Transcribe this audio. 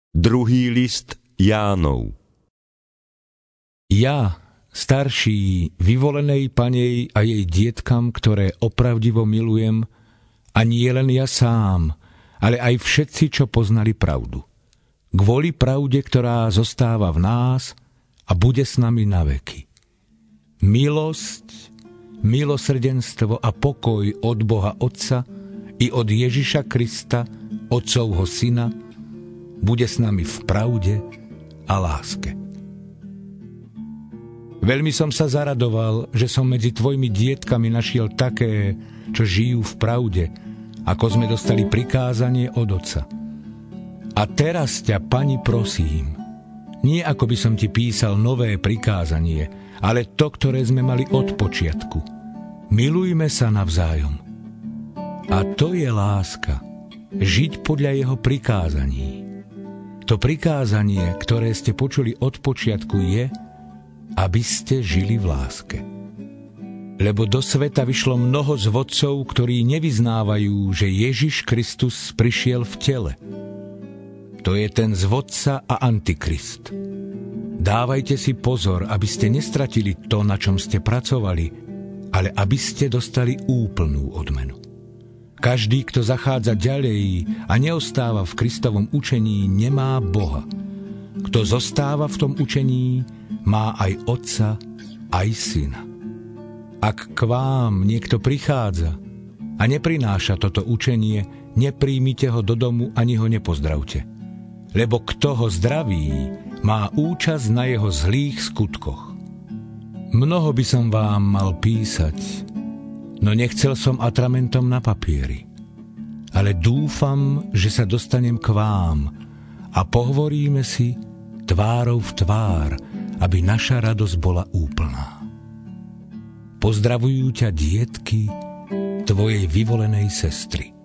Druhý list Jánov. Ja, starší, vyvolenej Panej a jej dietkam, ktoré opravdivo milujem, a nie len ja sám, ale aj všetci, čo poznali pravdu. Kvôli pravde, ktorá zostáva v nás a bude s nami na veky. Milosť, milosrdenstvo a pokoj od Boha Otca i od Ježiša Krista, Otcovho Syna, bude s nami v pravde a láske. Veľmi som sa zaradoval, že som medzi tvojimi dietkami našiel také, čo žijú v pravde, ako sme dostali prikázanie od Otca. A teraz ťa, Pani, prosím, nie ako by som ti písal nové prikázanie, ale to, ktoré sme mali od počiatku. Milujme sa navzájom. A to je láska, žiť podľa jeho prikázaní. To prikázanie, ktoré ste počuli od počiatku, je, aby ste žili v láske. Lebo do sveta vyšlo mnoho zvodcov, ktorí nevyznávajú, že Ježiš Kristus prišiel v tele. To je ten zvodca a antikrist. Dávajte si pozor, aby ste nestratili to, na čom ste pracovali, ale aby ste dostali úplnú odmenu. Každý, kto zachádza ďalej a neostáva v Kristovom učení, nemá Boha. Kto zostáva v tom učení, má aj Otca, aj Syna. Ak k vám niekto prichádza a neprináša toto učenie, nepríjmite ho do domu ani ho nepozdravte. Lebo kto ho zdraví, má účasť na jeho zlých skutkoch. Mnoho by som vám mal písať, no nechcel som atramentom na papieri. Ale dúfam, že sa dostanem k vám a pohovoríme si tvárou v tvár, aby naša radosť bola úplná. Pozdravujú ťa dietky tvojej vyvolenej sestry.